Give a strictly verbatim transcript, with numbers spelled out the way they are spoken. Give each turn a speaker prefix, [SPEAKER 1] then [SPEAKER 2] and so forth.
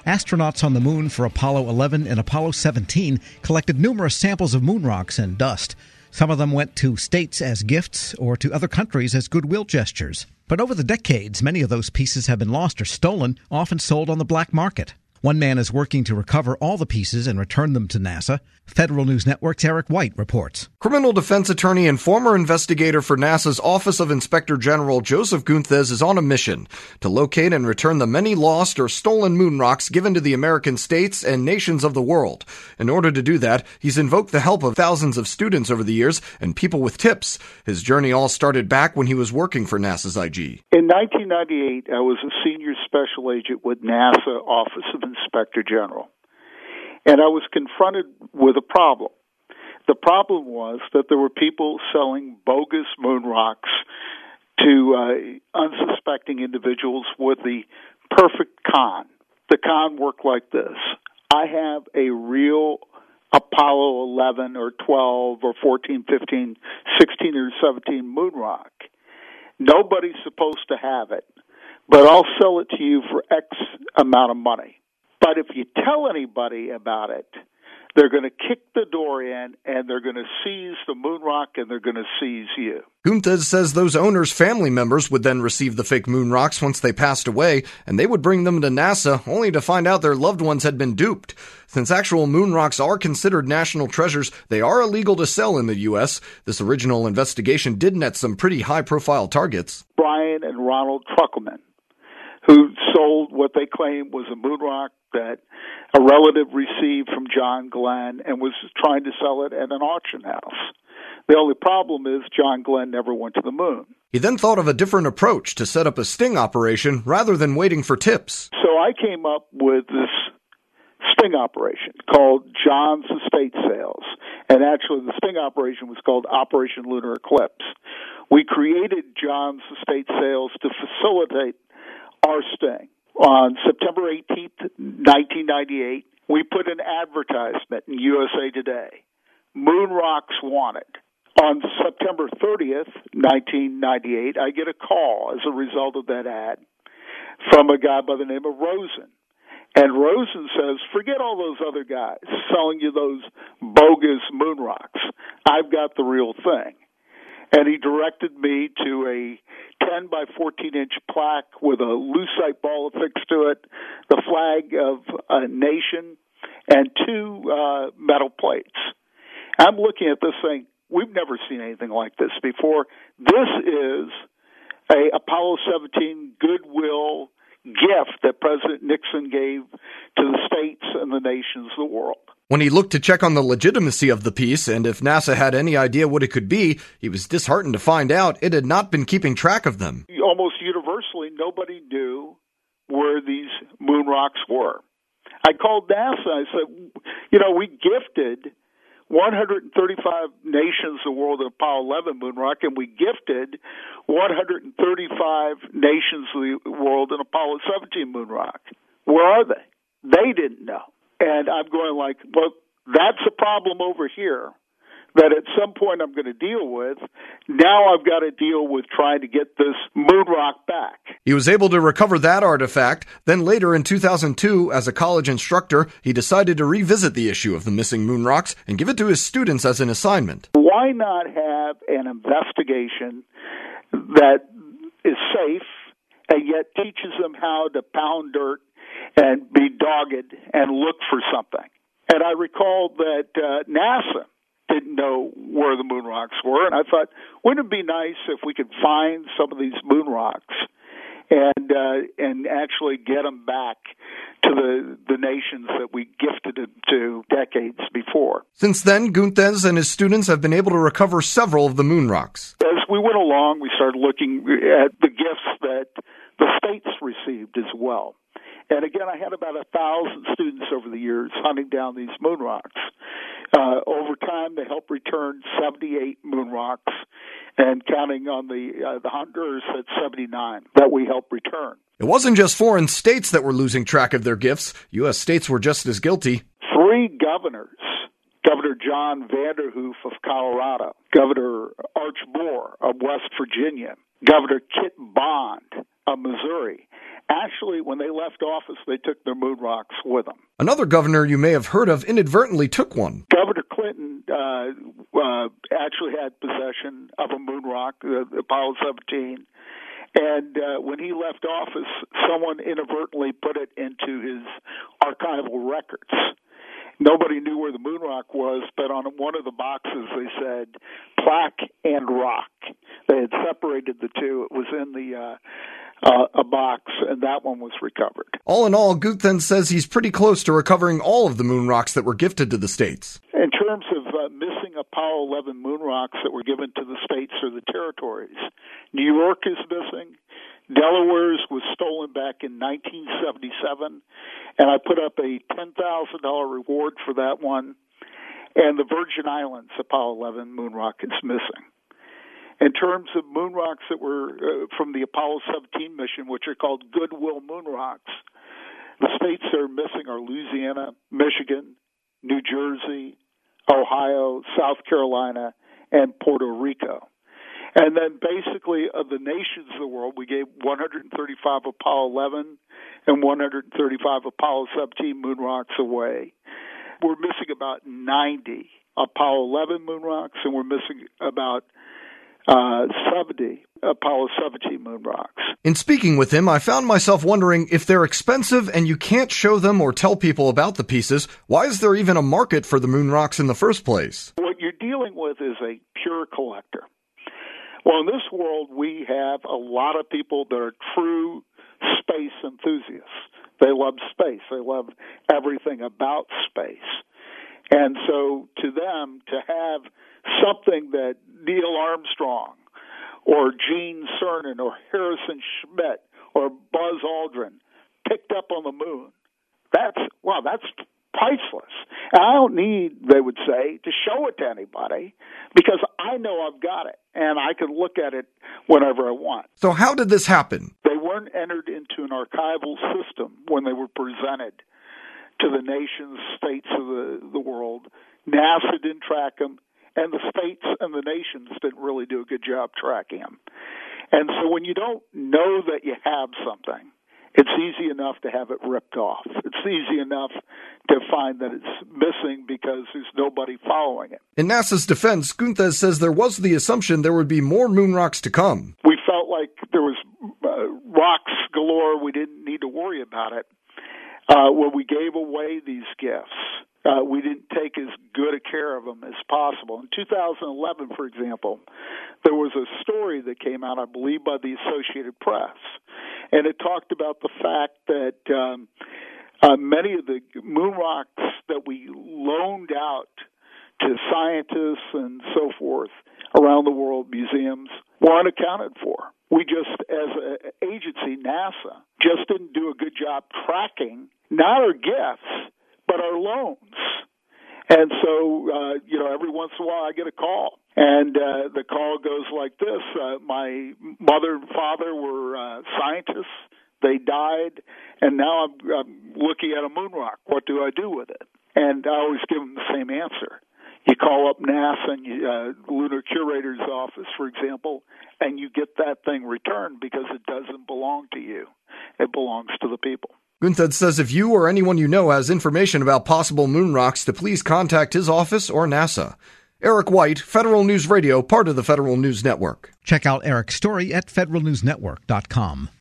[SPEAKER 1] Astronauts on the moon for Apollo eleven and Apollo seventeen collected numerous samples of moon rocks and dust. Some of them went to states as gifts or to other countries as goodwill gestures. But over the decades, many of those pieces have been lost or stolen, often sold on the black market. One man is working to recover all the pieces and return them to NASA. Federal News Network's Eric White reports.
[SPEAKER 2] Criminal defense attorney and former investigator for NASA's Office of Inspector General Joseph Gunthez is on a mission to locate and return the many lost or stolen moon rocks given to the American states and nations of the world. In order to do that, he's invoked the help of thousands of students over the years and people with tips. His journey all started back when he was working for NASA's I G.
[SPEAKER 3] In nineteen ninety-eight, I was a senior special agent with NASA Office of Inspector General. And I was confronted with a problem. The problem was that there were people selling bogus moon rocks to uh, unsuspecting individuals with the perfect con. The con worked like this. I have a real Apollo eleven or twelve or fourteen, fifteen, sixteen, or seventeen moon rock. Nobody's supposed to have it, but I'll sell it to you for X amount of money. But if you tell anybody about it, they're going to kick the door in, and they're going to seize the moon rock, and they're going to seize you.
[SPEAKER 2] Gunthez says those owners' family members would then receive the fake moon rocks once they passed away, and they would bring them to NASA only to find out their loved ones had been duped. Since actual moon rocks are considered national treasures, they are illegal to sell in the U S. This original investigation did net some pretty high-profile targets.
[SPEAKER 3] Brian and Ronald Truckelman, who sold what they claimed was a moon rock that a relative received from John Glenn and was trying to sell it at an auction house. The only problem is John Glenn never went to the moon.
[SPEAKER 2] He then thought of a different approach to set up a sting operation rather than waiting for tips.
[SPEAKER 3] So I came up with this sting operation called John's Estate Sales. And actually the sting operation was called Operation Lunar Eclipse. We created John's Estate Sales to facilitate our sting. On September eighteenth, nineteen ninety-eight, we put an advertisement in U S A Today. Moon rocks wanted. On September thirtieth, nineteen ninety-eight, I get a call as a result of that ad from a guy by the name of Rosen. And Rosen says, forget all those other guys selling you those bogus moon rocks. I've got the real thing. And he directed me to a ten by fourteen inch plaque with a lucite ball affixed to it, the flag of a nation, and two uh, metal plates. I'm looking at this thing. We've never seen anything like this before. This is a Apollo seventeen goodwill gift that President Nixon gave to the states and the nations of the world.
[SPEAKER 2] When he looked to check on the legitimacy of the piece and if NASA had any idea what it could be, he was disheartened to find out it had not been keeping track of them.
[SPEAKER 3] Almost universally, nobody knew where these moon rocks were. I called NASA. I said, you know, we gifted one hundred thirty-five nations of the world an Apollo eleven moon rock, and we gifted one hundred thirty-five nations of the world an Apollo seventeen moon rock. Where are they? They didn't know. And I'm going like, well, that's a problem over here that at some point I'm going to deal with. Now I've got to deal with trying to get this moon rock back.
[SPEAKER 2] He was able to recover that artifact. Then later in two thousand two, as a college instructor, he decided to revisit the issue of the missing moon rocks and give it to his students as an assignment.
[SPEAKER 3] Why not have an investigation that is safe and yet teaches them how to pound dirt and be dogged and look for something? And I recalled that uh, NASA didn't know where the moon rocks were, and I thought, wouldn't it be nice if we could find some of these moon rocks and uh, and actually get them back to the, the nations that we gifted them to decades before?
[SPEAKER 2] Since then, Gunthez and his students have been able to recover several of the moon rocks.
[SPEAKER 3] As we went along, we started looking at the gifts that the states received as well. And again, I had about a thousand students over the years hunting down these moon rocks. Uh, over time, they helped return seventy-eight moon rocks, and counting on the uh, the hunters at seventy-nine that we helped return.
[SPEAKER 2] It wasn't just foreign states that were losing track of their gifts. U S states were just as guilty.
[SPEAKER 3] Three governors, Governor John Vanderhoof of Colorado, Governor Arch Moore of West Virginia, Governor Kit Bond of Missouri, Actually, when they left office, they took their moon rocks with them.
[SPEAKER 2] Another governor you may have heard of inadvertently took one.
[SPEAKER 3] Governor Clinton uh, uh, actually had possession of a moon rock, uh, Apollo seventeen, and uh, when he left office, someone inadvertently put it into his archival records. Nobody knew where the moon rock was, but on one of the boxes they said plaque and rock. They had separated the two. It was in the uh, uh, a box, and that one was recovered.
[SPEAKER 2] All in all, Guth then says he's pretty close to recovering all of the moon rocks that were gifted to the states.
[SPEAKER 3] In terms of uh, missing Apollo eleven moon rocks that were given to the states or the territories, New York is missing. Delaware's was stolen back in nineteen seventy-seven, and I put up a ten thousand dollars reward for that one. And the Virgin Islands Apollo eleven moon rock is missing. In terms of moon rocks that were uh, from the Apollo seventeen mission, which are called Goodwill moon rocks, the states that are missing are Louisiana, Michigan, New Jersey, Ohio, South Carolina, and Puerto Rico. And then basically of the nations of the world, we gave one hundred thirty-five Apollo eleven and one hundred thirty-five Apollo seventeen moon rocks away. We're missing about ninety Apollo eleven moon rocks, and we're missing about uh, seventy Apollo seventeen moon rocks.
[SPEAKER 2] In speaking with him, I found myself wondering if they're expensive and you can't show them or tell people about the pieces, why is there even a market for the moon rocks in the first place?
[SPEAKER 3] What you're dealing with is a pure collector. Well, in this world, we have a lot of people that are true space enthusiasts. They love space. They love everything about space. And so to them, to have something that Neil Armstrong or Gene Cernan or Harrison Schmitt or Buzz Aldrin picked up on the moon, that's, wow, that's priceless. And I don't need, they would say, to show it to anybody because I know I've got it and I can look at it whenever I want.
[SPEAKER 2] So how did this happen?
[SPEAKER 3] They weren't entered into an archival system when they were presented to the nations, states of the, the world. NASA didn't track them, and the states and the nations didn't really do a good job tracking them. And so when you don't know that you have something, it's easy enough to have it ripped off. It's easy enough to find that it's missing because there's nobody following it.
[SPEAKER 2] In NASA's defense, Gunthez says there was the assumption there would be more moon rocks to come.
[SPEAKER 3] We felt like there was uh, rocks galore. We didn't need to worry about it. Uh, when we gave away these gifts, uh, we didn't take as good a care of them as possible. In two thousand eleven, for example, there was a story that came out, I believe, by the Associated Press, and it talked about the fact that um, uh, many of the moon rocks that we loaned out to scientists and so forth around the world, museums, weren't accounted for. We just, as an agency, NASA, just didn't do a good job tracking not our gifts, but our loans. And so, uh, you know, every once in a while I get a call, and uh, the call goes like this. Uh, my mother and father were uh, scientists. They died, and now I'm, I'm looking at a moon rock. What do I do with it? And I always give them the same answer. You call up NASA and you, uh, Lunar Curator's office, for example, and you get that thing returned because it doesn't belong to you. It belongs to the people.
[SPEAKER 2] Gunthez says if you or anyone you know has information about possible moon rocks, to please contact his office or NASA. Eric White, Federal News Radio, part of the Federal News Network.
[SPEAKER 1] Check out Eric's story at federal news network dot com.